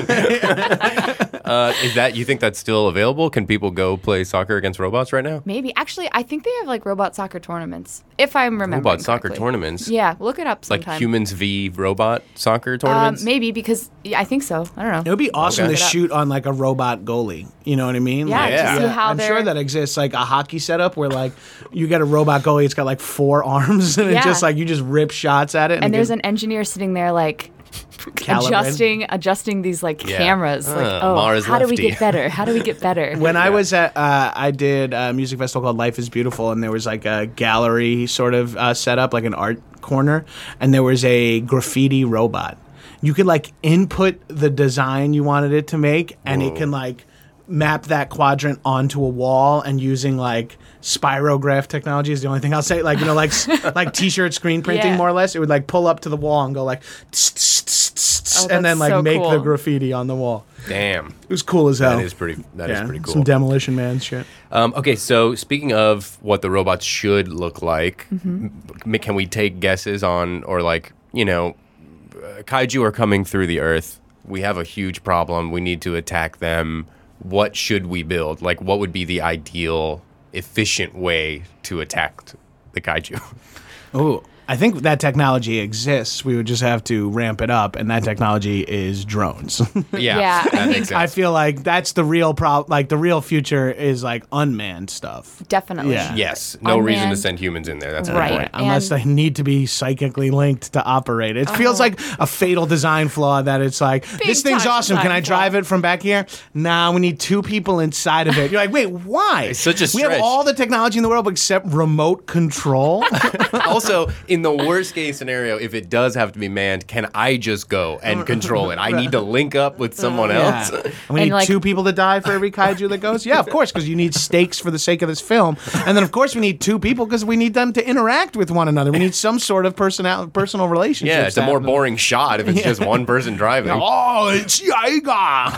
uh, is that you think that's still available? Can people go play soccer against robots right now? Maybe. Actually, I think they have like robot soccer tournaments, if I'm remembering Robot soccer correctly. tournaments. Yeah, look it up Like sometime. humans v robot soccer Um, tournaments. maybe because yeah, I think so. I don't It know. would be awesome Okay. to Look it up. shoot on like a robot goalie. You know what I mean? Yeah, Like, to see how I'm they're. sure that exists, like a hockey setup where like you get a robot goalie. It's got like four arms, and Yeah. it just like you just rip shots at it. And, and it there's gets an engineer sitting there like calibrated. adjusting adjusting these like Yeah. cameras. Uh, like, oh, Mara's how do we lefty. get better? How do we get better? When I was at, uh, I did a music festival called Life is Beautiful, and there was like a gallery sort of uh, setup, like an art corner, and there was a graffiti robot. You could like input the design you wanted it to make, and it can like map that quadrant onto a wall, and using like spirograph technology is the only thing I'll say. Like, you know, like s- like t-shirt screen printing, Yeah. more or less. It would like pull up to the wall and go like, tss, tss, tss, tss, tss, Oh, and then that's like so make the cool. graffiti on the wall. Damn, It was cool as hell. that is pretty. That is yeah, pretty cool. Some Demolition Man shit. Um, okay, so speaking of what the robots should look like, Mm-hmm. m- can we take guesses on, or like, you know, uh, kaiju are coming through the earth. We have a huge problem. We need to attack them. What should we build? Like, what would be the ideal, efficient way to attack t- the kaiju? Oh, I think that technology exists. We would just have to ramp it up, and that technology is drones. yeah, Yeah, I that think- makes sense. I feel like that's the real problem. Like the real future is like unmanned stuff. Definitely. Yeah. yes, no reason to Unmanned. send humans in there. That's Right. the point. Unless And- they need to be psychically linked to operate. It feels like a fatal design flaw that it's like, this thing's time awesome. Can design I drive flaw. it from back here? Nah, we need two people inside of it. You're like, wait, why? It's such a We have stretch. all the technology in the world except remote control. Also, in the worst case scenario, if it does have to be manned, can I just go and control it? I need to link up with someone else. Yeah. And we And, need like- two people to die for every kaiju that goes? Yeah, of course, because you need stakes for the sake of this film. And then, of course, we need two people because we need them to interact with one another. We need some sort of personal, personal relationship. Yeah, it's a more boring shot if it's just one person driving. Oh, it's Jaeger.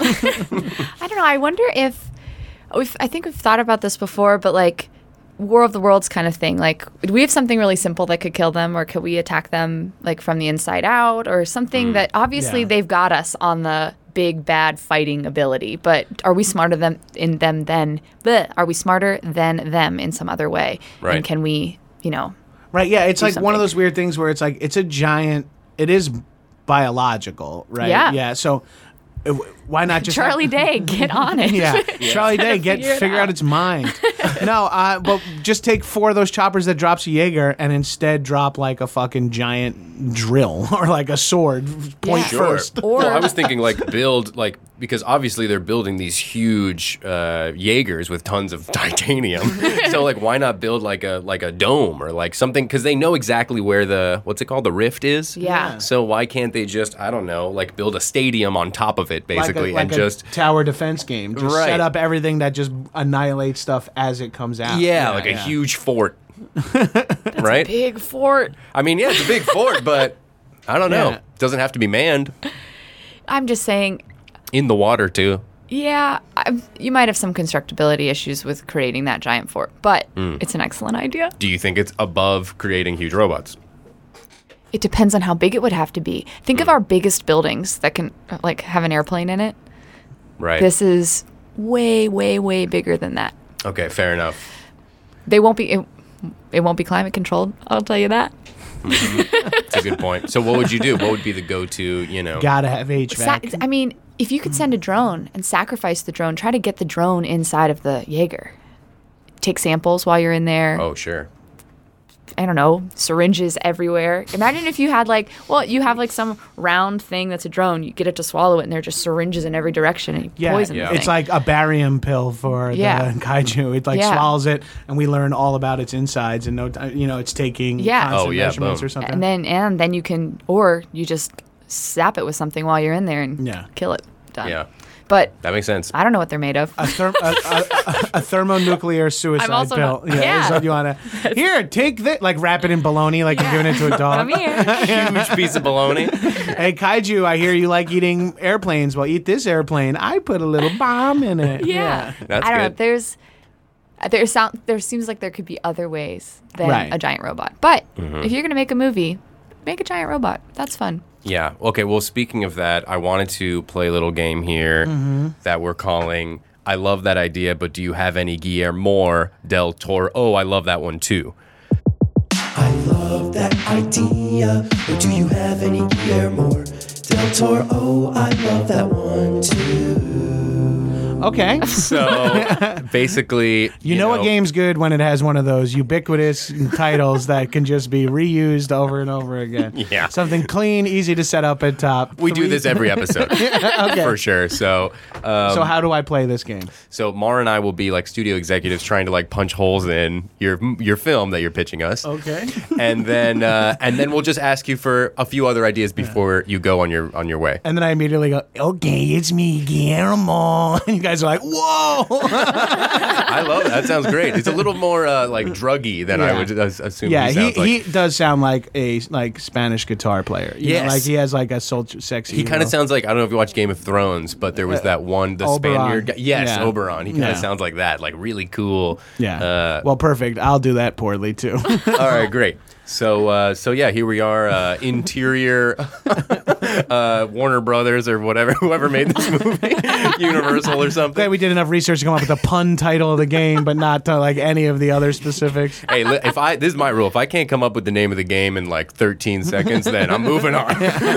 I don't know. I wonder if, if I think we've thought about this before, but like War of the Worlds kind of thing. Like, do we have something really simple that could kill them, or could we attack them like from the inside out, or something that obviously Yeah. they've got us on the big bad fighting ability, but are we smarter than in them than? Bleh, are we smarter than them in some other way? Right. And can we, you know? Right, yeah, it's like one something. of those weird things where it's like, it's a giant, it is biological, right? Yeah. Yeah, so uh, why not just have- Charlie Day, get on it. Yeah, Charlie Day, get figure it figure out out. its mind. no, uh, but just take four of those choppers that drops a Jaeger and instead drop like a fucking giant drill or like a sword point Yeah. Sure. first. Or- well, I was thinking like build like because obviously they're building these huge uh, Jaegers with tons of titanium. So like, why not build like a like a dome or like something? Because they know exactly where the what's it called the rift is. Yeah. So why can't they just I don't know like build a stadium on top of it basically like a, and like just a tower defense game. Just Right. set up everything that just annihilates stuff as it comes out. yeah, like a yeah. huge fort. right. Big fort. I mean, yeah, it's a big fort, but I don't know. Yeah. Doesn't have to be manned. I'm just saying. In the water too. Yeah, I, you might have some constructability issues with creating that giant fort, but Hmm. it's an excellent idea. Do you think it's above creating huge robots? It depends on how big it would have to be. Think Hmm. of our biggest buildings that can uh, like have an airplane in it. Right. This is way, way, way bigger than that. Okay, fair enough. They won't be. It, it won't be climate controlled. I'll tell you that. That's a good point. So what would you do? What would be the go-to, you know? Gotta have H Sa- V A C. I mean, if you could send a drone and sacrifice the drone, try to get the drone inside of the Jaeger. take samples while you're in there. Oh, sure. I don't know, syringes everywhere. Imagine if you had like, well, you have like some round thing that's a drone. You get it to swallow it, and there are just syringes in every direction, and you Yeah, poison yeah. the it's thing. like a barium pill for Yeah. the kaiju. It like Yeah. swallows it, and we learn all about its insides. And no, ti- you know, it's taking Yeah. constant Oh, yeah, measurements boom. or something. and then and then you can, or you just zap it with something while you're in there and Yeah. kill it. Done. Yeah. But That makes sense. I don't know what they're made of. a, therm- a, a, a thermonuclear suicide I'm also pill. not- yeah, yeah. is what you want to. Here, take this. Like wrap it in bologna, like you're giving it to a dog. Come here. Huge piece of bologna. Hey, kaiju, I hear you like eating airplanes. Well, eat this airplane. I put a little bomb in it. Yeah. That's I don't know. good. There's there sound there seems like there could be other ways than Right. a giant robot. But Mm-hmm. if you're gonna make a movie, make a giant robot. That's fun. Yeah. Okay. Well, speaking of that, I wanted to play a little game here that we're calling I Love That Idea, but do you have any Guillermo del Toro? Oh, I love that one too. I love that idea, but do you have any Guillermo del Toro? Oh, I love that one too. Okay. So basically, You, know, a game's good when it has one of those ubiquitous titles that can just be reused over and over again. Yeah. Something clean, easy to set up at top. We do Three- this every episode Okay. for sure. So, um, So how do I play this game? so Mara and I will be like studio executives trying to like punch holes in your your film that you're pitching us. Okay. and then uh, and then we'll just ask you for a few other ideas before you go on your on your way. And then I immediately go, okay, it's me, Guillermo. And you guys are like, whoa. I love that. That sounds great. It's a little more uh, like druggy than I Yeah. would as- assume. Yeah, he, he, sounds like. he does sound like a like Spanish guitar player. You know, Yes. like he has like a sultry, sexy. He kind you of know. sounds like I don't know if you watch Game of Thrones, but there was that one the Oberon. Spaniard guy. Yes, Yeah. Oberon. He kind of Yeah. sounds like that, like really cool. Yeah. Uh, well, perfect. I'll do that poorly too. all right, great. So uh, so yeah, here we are. Uh, interior uh, Warner Brothers or whatever, whoever made this movie, Universal or something. Glad we did enough research to come up with a pun title of the game, but not to, like any of the other specifics. Hey, li- if I this is my rule. If I can't come up with the name of the game in like thirteen seconds, then I'm moving on.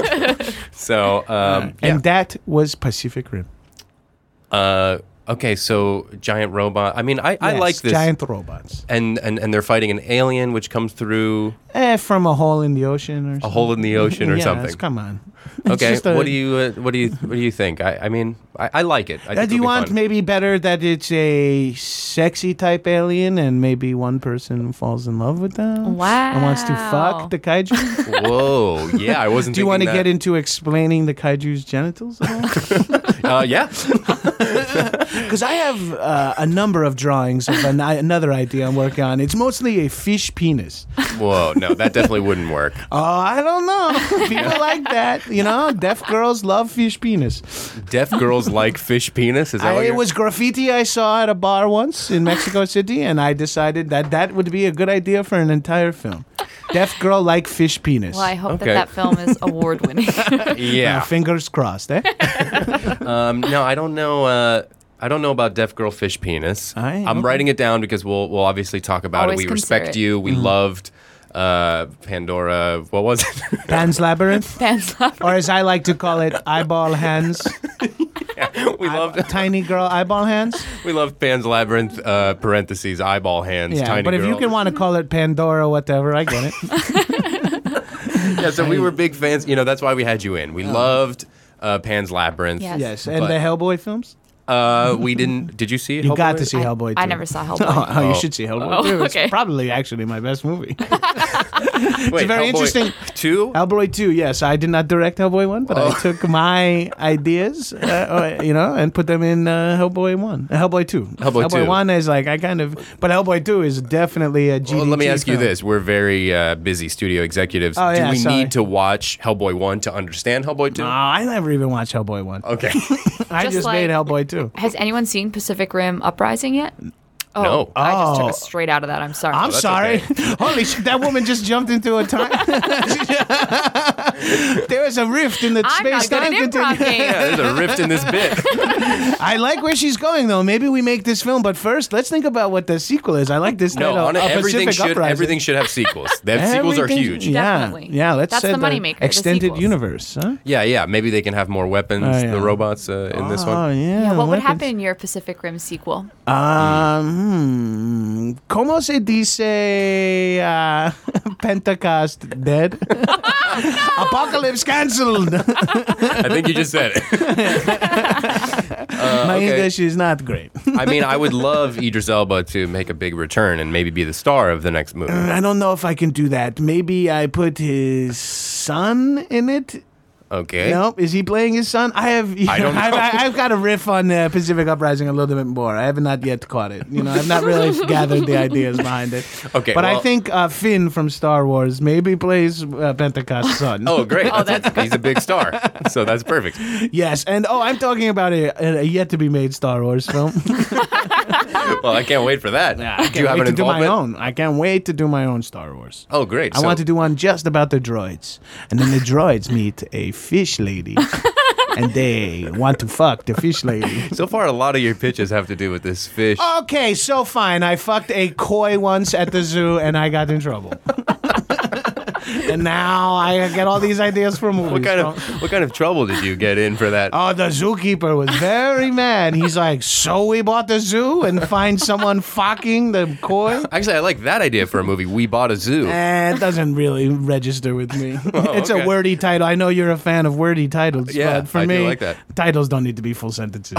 so um, yeah. And that was Pacific Rim. Uh, okay, so giant robot. I mean, I, I Yes, like this. giant robots. and, and and they're fighting an alien which comes through Eh, from a hole in the ocean or something. a hole in the ocean or yeah, something. Come on. It's Okay, just a- what do you uh, what do you what do you think? I, I mean, I, I like it. I Uh, think do you it'll be want fun. maybe better that it's a sexy type alien and maybe one person falls in love with them? Wow. And wants to fuck the kaiju? Whoa, yeah, I wasn't. Do you want to thinking get into explaining the kaiju's genitals at all? that. Uh, yeah. Because I have uh, a number of drawings of an, another idea I'm working on. It's mostly a fish penis. Whoa, no, that definitely wouldn't work. Oh, I don't know. People like that. You know, deaf girls love fish penis. Deaf girls like fish penis. Is that I, what it you're- was graffiti I saw at a bar once in Mexico City, and I decided that that would be a good idea for an entire film. Deaf girl like fish penis. Well, I hope Okay. that that film is award winning. Uh, Yeah. fingers crossed, eh? Um, no, I don't know. Uh, I don't know about deaf girl fish penis. Aye, I'm okay. writing it down because we'll we'll obviously talk about Always it. We consider respect it. you. We Mm-hmm. loved uh, Pandora. What was it? Pan's Labyrinth, Fans love or as I like to call it, eyeball hands. we loved Tiny girl eyeball hands. we loved Pan's Labyrinth. Uh, parentheses eyeball hands. Yeah, tiny but if you girl. can want to call it Pandora, whatever, I get it. Yeah, so we were big fans. You know, that's why we had you in. We loved uh, Pan's Labyrinth. Yes. Yes, and But- the Hellboy films. Uh, we didn't. Did you see it? You got Hellboy? to see I, Hellboy. I too. never saw Oh, Hellboy. oh, you Oh. should see Hellboy. Oh, too. It's okay. probably actually my best movie. Wait, very Hellboy interesting- Two. Hellboy two, yes. I did not direct Hellboy one, but Oh. I took my ideas, uh, uh, you know, and put them in uh, Hellboy one. Uh, Hellboy two. Hellboy two. one is like, I kind of, but Hellboy two is definitely a G D T Well, let me ask you film. this: we're very uh, busy studio executives. Oh, Do yeah, we sorry. need to watch Hellboy one to understand Hellboy two? No, I never even watched Hellboy one. Okay. I Just just like- made Hellboy two. Has anyone seen Pacific Rim Uprising yet? Oh, No. I just took Oh. us straight out of that. I'm sorry. I'm that's sorry. okay. Holy shit, that woman just jumped into a time. There was a rift in the I'm not good space-time at improv continuum. games. Yeah, there's a rift in this bit. I like where she's going, though. Maybe we make this film, but first, let's think about what the sequel is. I like this No, title. on it, A everything Pacific should Uprising. everything should have sequels. That sequels are Everything- huge. Yeah, Definitely. yeah. Let's That's set the moneymaker, the Extended sequels. universe, huh? Yeah, yeah. Maybe they can have more weapons. Oh, yeah. The robots uh, in this Oh, one. yeah. Yeah, what would weapons. happen in your Pacific Rim sequel? Um, hmm. ¿Cómo se dice uh, Pentecost dead? Apocalypse cancelled. I think you just said it. Uh, My okay. English is not great. I mean, I would love Idris Elba to make a big return and maybe be the star of the next movie. I don't know if I can do that. Maybe I put his son in it. Okay. No, is he playing his son? I have. I don't know. I've, I- I've got a riff on uh, Pacific Uprising a little bit more. I have not yet caught it. You know, I've not really gathered the ideas behind it. Okay, but I well- think uh, Finn from Star Wars maybe plays uh, Pentecost's son. Oh, great. That's he's a big star. So that's perfect. Yes, and oh, I'm talking about a, a yet to be made Star Wars film. Well, I can't wait for that. I Do can't you have wait an to do my involvement? own. I can't wait to do my own Star Wars. Oh, great. I So- want to do one just about the droids, and then the droids meet a fish lady, and they want to fuck the fish lady. So far, a lot of your pitches have to do with this fish. Okay, so fine. I fucked a koi once at the zoo, and I got in trouble. And now I get all these ideas for movies. What kind so- of what kind of trouble did you get in for that? Oh, the zookeeper was very mad. He's like, so we bought the zoo and find someone fucking the koi? Actually, I like that idea for a movie. We bought a zoo. Eh, it doesn't really register with me. It's okay. a wordy title. I know you're a fan of wordy titles, Yeah, but for I do me, like that. titles don't need to be full sentences.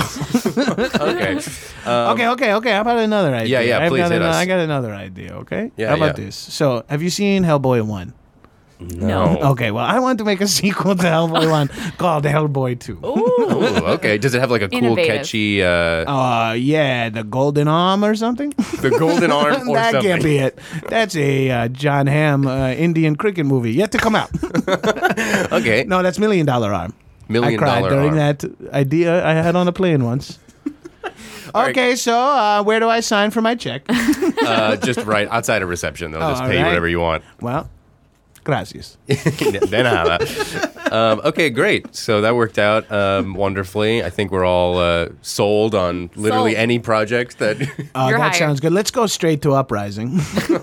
Okay. okay, okay, okay. How about another idea? Yeah, yeah, I've please got hit ano- us. I got another idea, okay? Yeah, How about yeah. this? So, have you seen Hellboy one? No. Okay, well, I want to make a sequel to Hellboy one called Hellboy two. Ooh, okay. Does it have like a cool, Innovative. catchy, uh, Uh, yeah, the Golden Arm or something? the golden arm or that something? can't be it. That's a uh, John Hamm uh, Indian cricket movie yet to come out. Okay. No, that's Million Dollar Arm. Million I cried Dollar during Arm. that idea I had on a plane once. right. Okay, so uh, where do I sign for my check? Uh, just right outside of reception. They'll Oh, just all pay you right. whatever you want. Well, gracias. De nada. Um, okay, great. So that worked out um, wonderfully. I think we're all uh, sold on literally Sold. any project that. Uh, You're that hired. sounds good. Let's go straight to Uprising.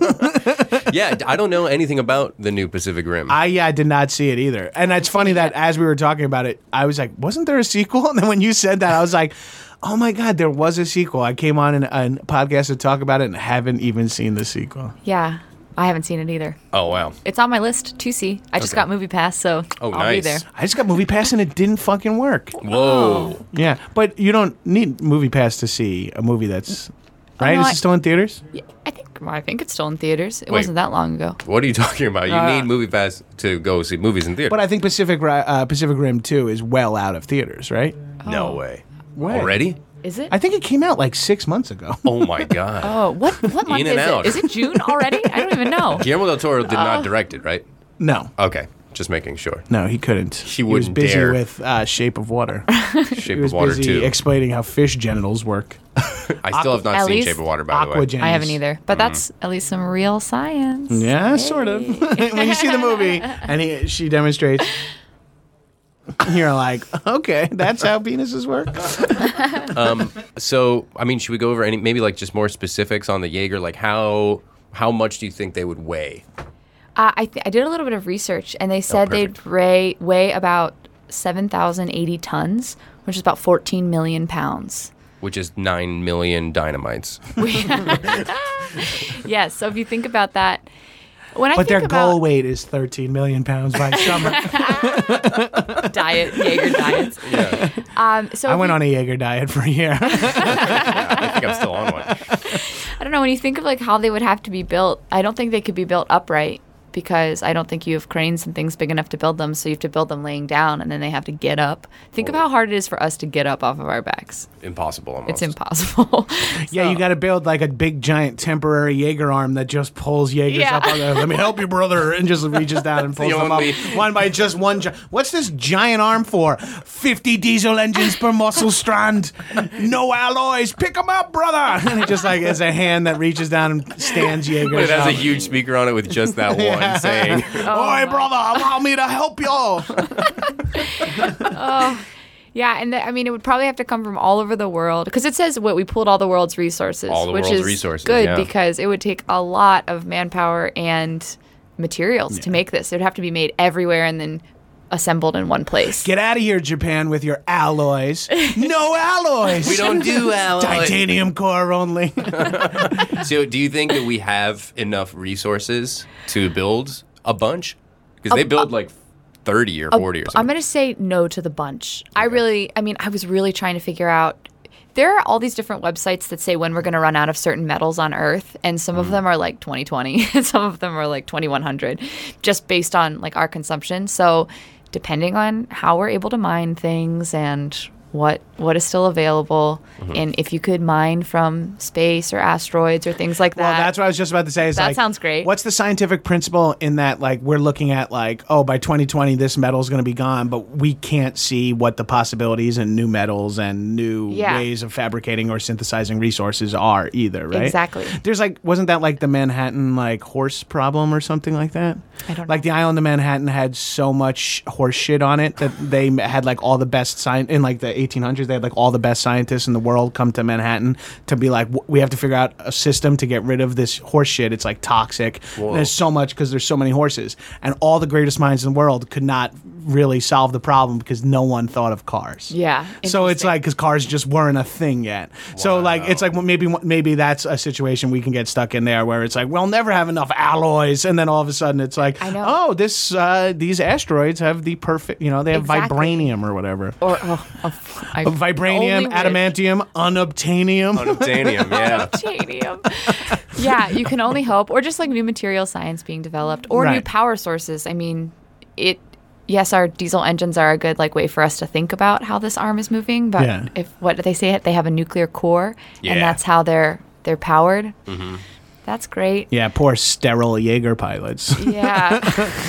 Yeah, I don't know anything about the new Pacific Rim. I yeah, I did not see it either. And it's funny that as we were talking about it, I was like, wasn't there a sequel? And then when you said that, I was like, oh my God, there was a sequel. I came on an, a podcast to talk about it and haven't even seen the sequel. Yeah, I haven't seen it either. oh wow. It's on my list to see. I just Okay. got Movie Pass, so Oh, I'll be nice. there. I just got Movie Pass and it didn't fucking work. Whoa. Yeah, but you don't need Movie Pass to see a movie that's right. no, Is I- it still in theaters? Yeah, I think well, I think it's still in theaters. It Wait. wasn't that long ago. What are you talking about? You Uh, need Movie Pass to go see movies in theater. But I think Pacific Ri- uh, Pacific Rim two is well out of theaters, right? no way. Way. Already? Is it? I think it came out like six months ago. Oh my god. oh, what what month In is and out. it? Is it June already? I don't even know. Guillermo del Toro did Uh. not direct it, right? No, Okay, just making sure. no, he couldn't. He was wouldn't busy dare. with uh, Shape of Water. Shape He was of Water busy two. explaining how fish genitals work. I still have not At seen least Shape of Water, by the way. Aquagen. I haven't either. But that's at least some real science. Yeah, sort of. When you see the movie and he, she demonstrates, you're like, okay, that's how penises work. So, I mean, should we go over any maybe like just more specifics on the Jaeger? Like how how much do you think they would weigh? Uh, I th- I did a little bit of research, and they said they'd perfect. weigh, weigh about seven thousand eighty tons, which is about fourteen million pounds. Which is nine million dynamites. Yes, so if you think about that, when I But think their about goal weight is thirteen million pounds by summer. diet, Jaeger diets. Yeah, Um, so I if went you- on a Jaeger diet for a year. I think I'm still on one. I don't know, when you think of like how they would have to be built, I don't think they could be built upright because I don't think you have cranes and things big enough to build them. So you have to build them laying down, and then they have to get up. Think of how hard it is for us to get up off of our backs. Impossible almost. It's impossible. Yeah, So- you got to build like a big giant temporary Jaeger arm that just pulls Jaegers Yeah. up. On the, Let me help you, brother, and just reaches down and pulls the them only- up one by just one. Gi- What's this giant arm for? Fifty diesel engines per muscle strand, no alloys. Pick them up, brother. And it just like it's a hand that reaches down and stands Jaegers It has up. a huge speaker on it with just that one. everyone saying, Oi, brother, allow me to help y'all. Yeah, and the, I mean, it would probably have to come from all over the world because it says what we pulled all the world's resources, All the which world's is resources, good yeah. because it would take a lot of manpower and materials to make this. It would have to be made everywhere and then assembled in one place. Get out of here, Japan, with your alloys. No alloys. we don't do alloy. Titanium core only. So do you think that we have enough resources to build a bunch? Because they build like thirty or forty or something. I'm going to say no to the bunch. I really, I mean, I was really trying to figure out. There are all these different websites that say when we're going to run out of certain metals on Earth, and some of them are like twenty twenty, and some of them are like twenty-one hundred, just based on like our consumption. So depending on how we're able to mine things and what what is still available, and if you could mine from space or asteroids or things like that. Well, that's what I was just about to say. Is That like, sounds great. What's the scientific principle in that, like, we're looking at, like, oh, by twenty twenty, this metal is going to be gone, but we can't see what the possibilities in new metals and new Yeah. ways of fabricating or synthesizing resources are either, right? Exactly. There's, like, wasn't that, like, the Manhattan, like, horse problem or something like that? I don't Like, know. the island of Manhattan had so much horse shit on it that they had, like, all the best science in, like, the eighteen hundreds, they had, like, all the best scientists in the world come to Manhattan to be like, "W- we have to figure out a system to get rid of this horse shit. It's like toxic. And there's so much because there's so many horses. And all the greatest minds in the world could not really solve the problem because no one thought of cars. Yeah. So it's interesting. like, because cars just weren't a thing yet. So like, it's like, well, maybe maybe that's a situation we can get stuck in there where it's like, we'll never have enough alloys. And then all of a sudden it's like, I know. oh, this uh, these asteroids have the perfect, you know, they have Exactly. vibranium or whatever. Or oh, oh, I Vibranium, only wish. adamantium, unobtainium. Unobtainium, yeah. Titanium. Yeah, you can only hope, or just like new material science being developed, or new Right. power sources. I mean, it. Yes, our diesel engines are a good like way for us to think about how this arm is moving. But Yeah. if what do they say? They have a nuclear core, Yeah. and that's how they're they're powered. Mm-hmm. That's great. Yeah, poor sterile Jaeger pilots. Yeah.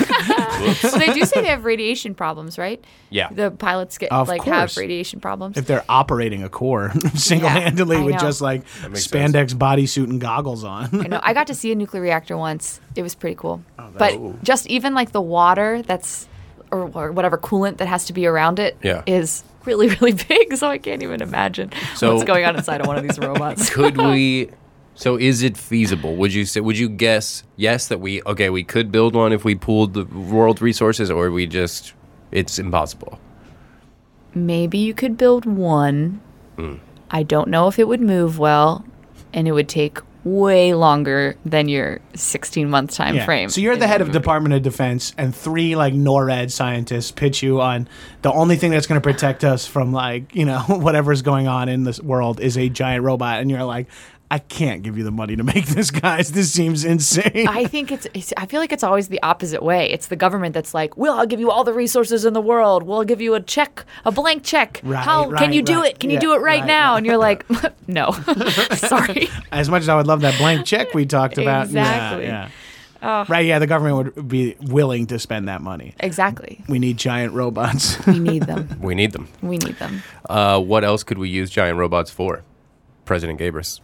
Well, they do say they have radiation problems, right? Yeah. The pilots get Of like course. have radiation problems. If they're operating a core single-handedly I with know. just like makes spandex bodysuit and goggles on. I know. I got to see a nuclear reactor once. It was pretty cool. But just even like the water that's, or, or whatever coolant that has to be around it Yeah. is really, really big. So I can't even imagine So- what's going on inside of one of these robots. Could we? So is it feasible? Would you say? Would you guess yes that we okay we could build one if we pooled the world resources, or we just it's impossible? Maybe you could build one. I don't know if it would move well, and it would take way longer than your sixteen month time Yeah. frame. So you're the head of Department of Defense, and three like NORAD scientists pitch you on the only thing that's going to protect us from like you know whatever's going on in this world is a giant robot, and you're like, I can't give you the money to make this, guys. This seems insane. I think it's, it's. I feel like it's always the opposite way. It's the government that's like, "Well, I'll give you all the resources in the world. We'll give you a check, a blank check. Right, How can right, you do right. it? Can you Yeah, do it right, right, now?" right. And you're like, "No, sorry." As much as I would love that blank check we talked about, Exactly. Yeah, yeah. Right? Yeah, the government would be willing to spend that money. Exactly. We need giant robots. We need them. We need them. We need them. Uh, what else could we use giant robots for? President Gabrus.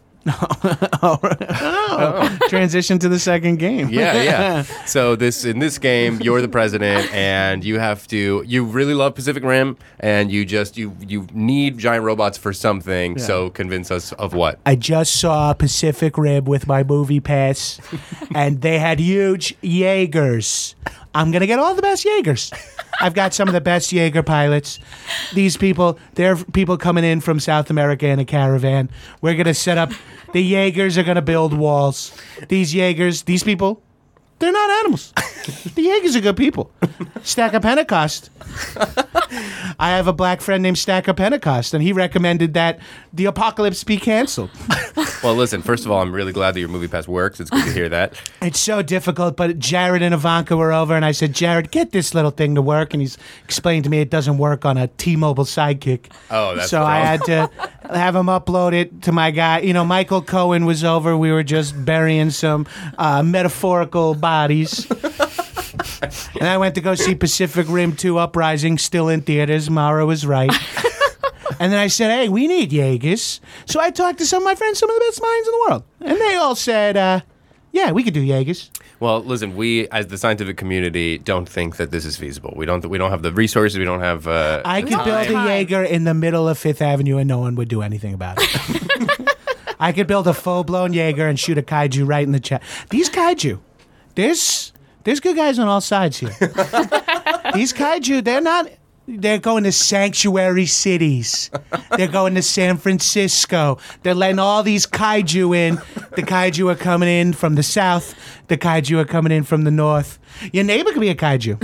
Transition to the second game. Yeah, yeah. So this in this game, you're the president, and you have to. You really love Pacific Rim, and you just you you need giant robots for something. So convince us of what? I just saw Pacific Rim with my movie pass, and they had huge Jaegers. I'm going to get all the best Jaegers. I've got some of the best Jaeger pilots. These people, they're people coming in from South America in a caravan. We're going to set up, the Jaegers are going to build walls. These Jaegers, these people, they're not animals. The Jaegers are good people. Stack of Pentecost. I have a black friend named Stack of Pentecost, and he recommended that the apocalypse be canceled. Well, listen. First of all, I'm really glad that your movie pass works. It's good to hear that. It's so difficult, but Jared and Ivanka were over, and I said, Jared, get this little thing to work. And he's explained to me it doesn't work on a T-Mobile Sidekick. Oh, that's So the I had problem. to have him upload it to my guy. You know, Michael Cohen was over. We were just burying some uh, metaphorical bodies. And I went to go see Pacific Rim two Uprising, still in theaters. Mara was right. And then I said, hey, we need Jaegers. So I talked to some of my friends, some of the best minds in the world. And they all said, uh, Yeah, we could do Jaegers. Well, listen, we as the scientific community don't think that this is feasible. We don't. We don't have the resources. We don't have. Uh, I the could time. build a Jaeger in the middle of Fifth Avenue and no one would do anything about it. I could build a full-blown Jaeger and shoot a kaiju right in the chest. These kaiju, there's there's good guys on all sides here. These kaiju, they're not. They're going to sanctuary cities. They're going to San Francisco. They're letting all these kaiju in. The kaiju are coming in from the south. The kaiju are coming in from the north. Your neighbor could be a kaiju.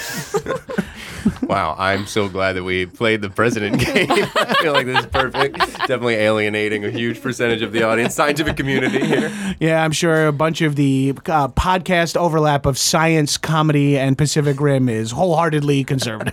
Wow, I'm so glad that we played the president game. I feel like this is perfect. Definitely alienating a huge percentage of the audience, scientific community here. Yeah, I'm sure a bunch of the uh, podcast overlap of science, comedy, and Pacific Rim is wholeheartedly conservative.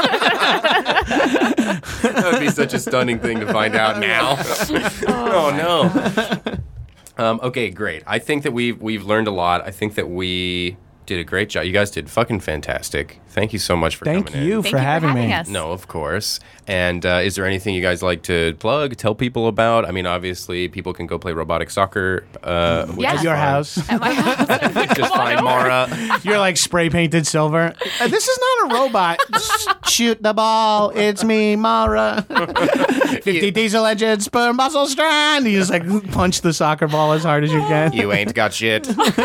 That would be such a stunning thing to find out now. Oh, no. Um, okay, great. I think that we've we've learned a lot. I think that we did a great job. You guys did fucking fantastic. Thank you so much for Thank coming you in. Thank for you having for having me. us. No, of course. And uh, is there anything you guys like to plug, tell people about? I mean, obviously, people can go play robotic soccer. Uh, which Yeah. is At your fun. house. At my house. Just find Mara. You're like spray painted silver. Uh, this is not a robot. Just shoot the ball. It's me, Mara. fifty diesel engines per muscle strand. You just like punch the soccer ball as hard as you can. You ain't got shit.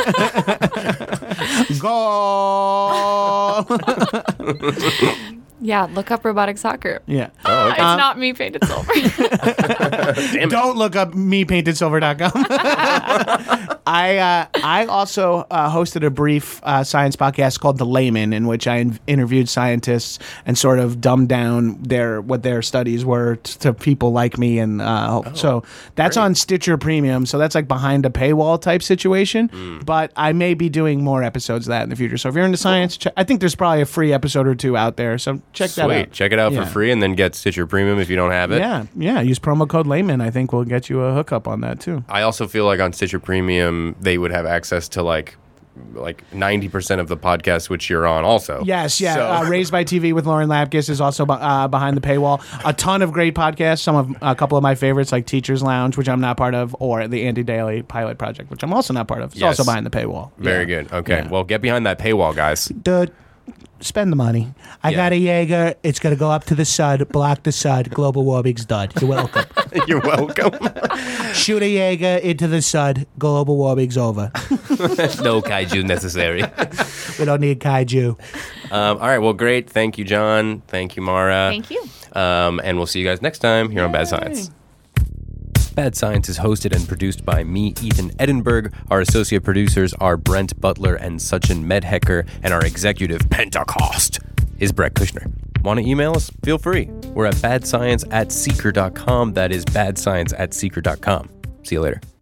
Goal. Yeah, look up robotic soccer. Yeah. Oh, It's okay. not me painted silver. Damn it. Don't look up me painted silver dot com. I uh, I also uh, hosted a brief uh, science podcast called The Layman, in which I in- interviewed scientists and sort of dumbed down their what their studies were t- to people like me, and uh, so that's great. on Stitcher Premium. So that's like behind a paywall type situation. But I may be doing more episodes of that in the future. So if you're into science, che- I think there's probably a free episode or two out there. So check that Sweet. out. Check it out Yeah. for free and then get Stitcher Premium if you don't have it. Yeah, yeah. Use promo code Layman. I think we'll get you a hookup on that too. I also feel like on Stitcher Premium, they would have access to like like ninety percent of the podcasts which you're on also. Yes, yeah. So- Uh, Raised by T V with Lauren Lapkus is also be- uh, behind the paywall. A ton of great podcasts. Some of a couple of my favorites, like Teachers Lounge, which I'm not part of, or the Andy Daly Pilot Project, which I'm also not part of. It's Yes. also behind the paywall. Very Yeah. good. Okay. Yeah. Well, get behind that paywall, guys. Dude, spend the money. I Yeah. got a Jaeger. It's going to go up to the S U D, block the S U D. Global warming's done. You're welcome. You're welcome. Shoot a Jaeger into the S U D. Global warming's over. No kaiju necessary. We don't need kaiju. Um, all right. Well, great. Thank you, John. Thank you, Mara. Thank you. Um, and we'll see you guys next time here on Bad Science. Bad Science is hosted and produced by me, Ethan Edinburgh. Our associate producers are Brent Butler and Sachin Medhecker, and our executive Pentecost is Brett Kushner. Want to email us? Feel free. We're at badscience at seeker dot com. That is badscience at seeker dot com. See you later.